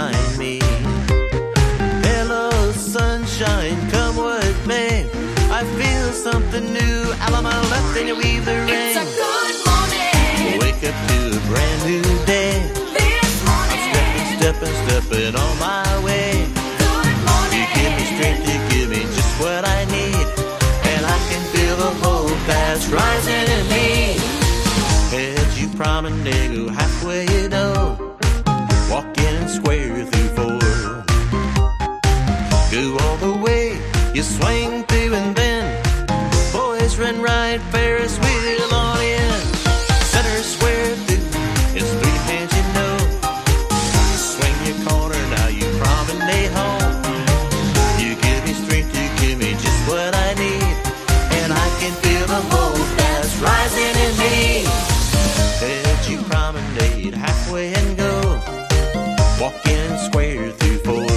behind me. Hello, sunshine, come what may. I feel something new out of my left and you weave the rain. It's a good morning. Wake up to a brand new day. This morning. I'm stepping on my way. Good morning. You give me strength, you give me just what I need. And I can feel the hope that's rising in me. Head you promenade, go halfway you know. Walking and square through four. Go all the way, you swing through and then boys run right, Ferris wheel on in. Center square through, it's three hands you know. Swing your corner, now you promenade home. You give me strength, you give me just what I need. And I can feel the hope that's rising in me. Head you promenade halfway and go. Walking square through four.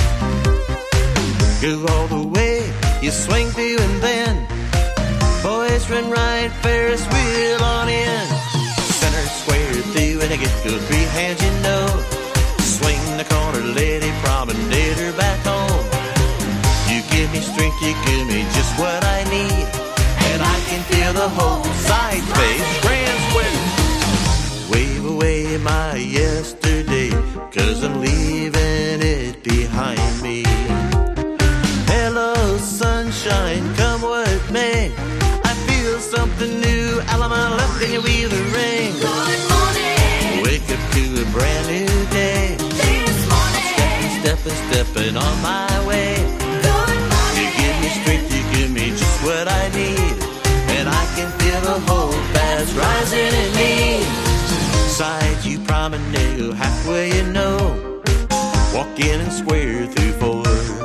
Go all the way, you swing through and then boys run right, Ferris wheel on in. Center square through and I get to three hands you know. Swing the corner, lady, promenade her back home. You give me strength, you give me just what I need. And I can feel the whole side face, grand square. Wave away my yesterday, 'cause I'm leaving it behind me. Hello, sunshine, come what may. I feel something new out of my left and you weave the rain. Good morning. Wake up to a brand new day. This morning. Stepping on my way. Good morning. You give me strength, you give me just what I need. And I can feel the hope that's rising in me. Side you promenade, go halfway you know. Walking and square through four.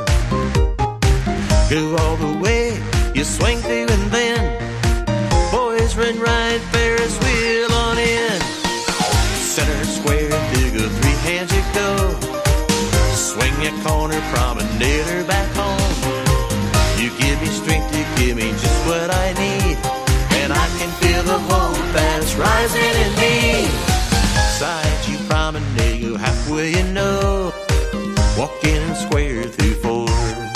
Go all the way, you swing through and then boys run right, Ferris wheel on in. Center square through, go three hands you go. Swing your corner, promenade her back home. You give me strength, you give me just what I need. And I can feel the hope that's rising in me. Side you promenade, go halfway you know. Walking and square through four.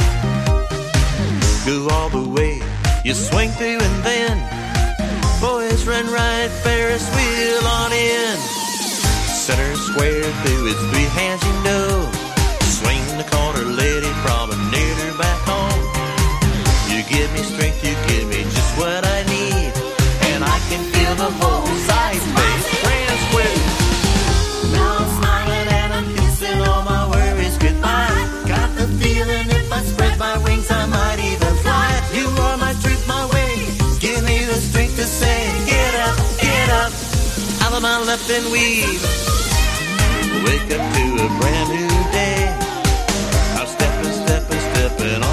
Go all the way, you swing through and then boys run right, Ferris wheel on in. Center square through, it's three hands you know. Swing the corner, lady, promenade her back home. You give me strength, you give me just what I need. And I can feel the whole side face, grand square. Now I'm smiling and I'm kissing all my worries goodbye. Got the feeling if I spread my wings I might even fly. You are my truth, my way. Give me the strength to say, get up, out of my left and weave. Wake up to a brand new day. I'm stepping